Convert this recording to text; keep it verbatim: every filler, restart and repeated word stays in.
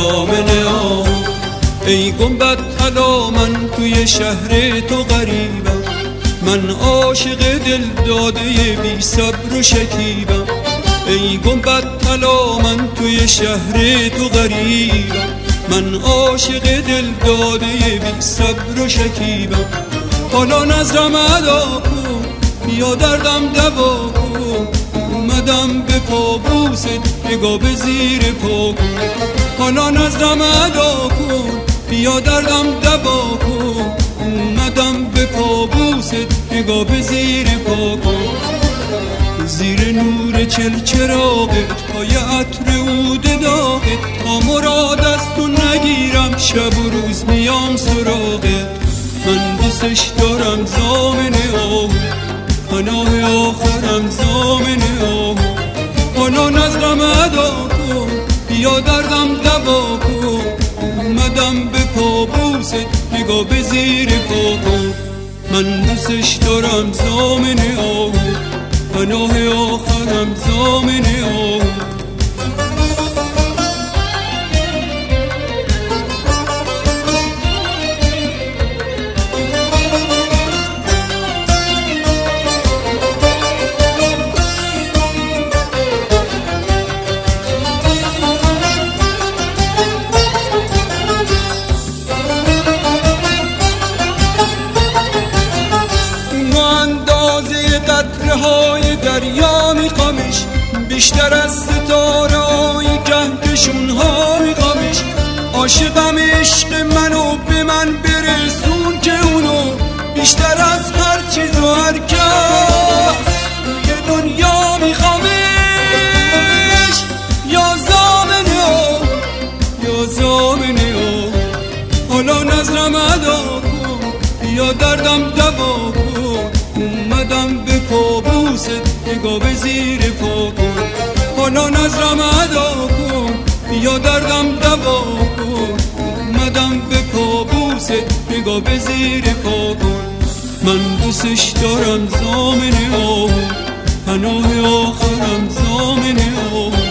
زامن آه. ای گنبد طلا من توی شهر تو غریبم، من عاشق دل داده بی صبر و شکیبم. ای گنبد طلا من توی شهر تو غریبم، من عاشق دل داده بی صبر و شکیبم. حالا نظرم ادا کن بیا دردم دوا کن، اومدم به پابوست نگاه به زیر پا کن. حالا نظرم ادا کن بیا دردم دوا کن، اومدم به پابوست نگاه به زیر پا کن. زیر نور چل چراغت پای عطر عود داغت، تا مراد از تو نگیرم شب و روز میام سراغت. من دوستش دارم زامن آه، پناه آخرم زامن آه. حالا نظرم ادا کن بیا دردم دوا کن، اومدم به پابوست نگاه به زیر پا کن. من دوستش دارم زامن آه، پناه آخرم زامن آه. قطرهای دریا میخوامش، بیشتر از ستاره های کهکشون ها میخوامش. عاشقم عشق منو به من برسون که اونو بیشتر از هر چیز و هر کس توی دنیا میخوامش. یا زامنه ها یا زامنه ها. حالا نظرم ادا کن بیا دردم دوا کن، اومدم به پابوست نگاه به زیر پا کن. حالا نظرم ادا کن بیا دردم دوا کن، اومدم به پابوست نگاه به زیر پا کن. من دوستش دارم زامن آه، پناه آخرم زامن آه.